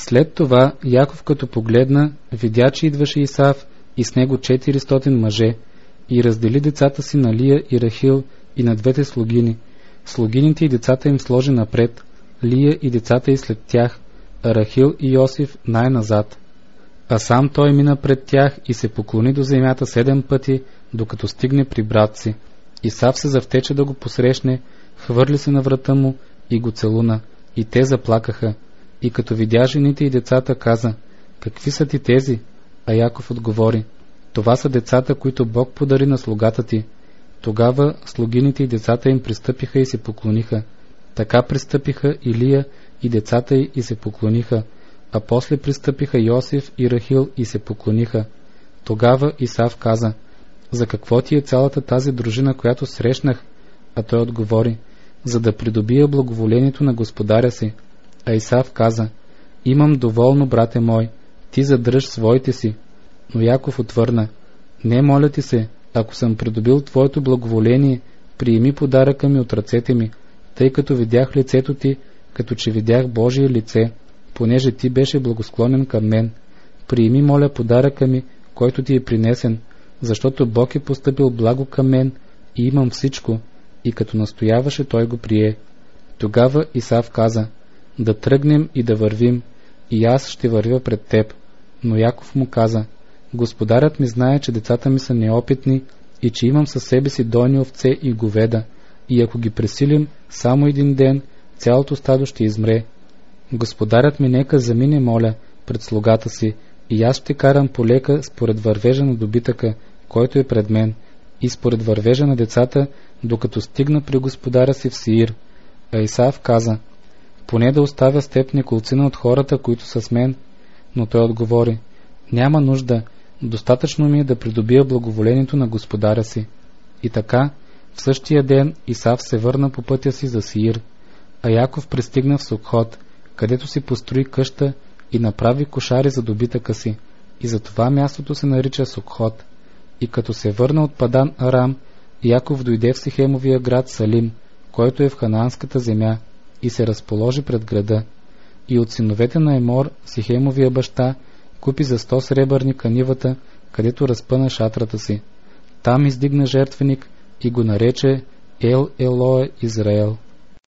След това Яков, като погледна, видя, че идваше Исав и с него 400 мъже, и раздели децата си на Лия и Рахил и на двете слугини. Слугините и децата им сложи напред, Лия и децата й след тях, а Рахил и Йосиф най-назад. А сам той мина пред тях и се поклони до земята 7 пъти, докато стигне при брат си. Исав се завтече да го посрещне, хвърли се на врата му и го целуна, и те заплакаха. И като видя жените и децата, каза: какви са ти тези? А Яков отговори: това са децата, които Бог подари на слугата ти. Тогава слугините и децата им пристъпиха и се поклониха. Така пристъпиха и Лия и децата й и се поклониха, а после пристъпиха Йосиф и Рахил и се поклониха. Тогава Исав каза: за какво ти е цялата тази дружина, която срещнах? А той отговори: за да придобия благоволението на господаря си. А Исав каза: имам доволно, брате мой, ти задръж своите си. Но Яков отвърна: не, моля ти се, ако съм придобил твоето благоволение, приеми подаръка ми от ръцете ми, тъй като видях лицето ти, като че видях Божие лице, понеже ти беше благосклонен към мен. Приеми, моля, подаръка ми, който ти е принесен, защото Бог е постъпил благо към мен и имам всичко. И като настояваше, той го прие. Тогава Исав каза: да тръгнем и да вървим, и аз ще вървя пред теб. Но Яков му каза: господарят ми знае, че децата ми са неопитни и че имам със себе си дойни овце и говеда, и ако ги пресилим само един ден, цялото стадо ще измре. Господарят ми нека замине, моля, пред слугата си, и аз ще карам полека според вървежа на добитъка, който е пред мен, и според вървежа на децата, докато стигна при господаря си в Сеир. А Исав каза: поне да оставя с теб неколцина от хората, които са с мен. Но той отговори: няма нужда, достатъчно ми е да придобия благоволението на господаря си. И така, в същия ден Исав се върна по пътя си за Сеир, а Яков пристигна в Сукхот, където си построи къща и направи кошари за добитъка си, и затова мястото се нарича Сукхот. И като се върна от Падан Арам, Яков дойде в Сихемовия град Салим, който е в ханаанската земя, и се разположи пред града. И от синовете на Емор, Сихемовия баща, купи за 100 сребърника нивата, където разпъна шатрата си. Там издигна жертвеник и го нарече Ел Елое Израел.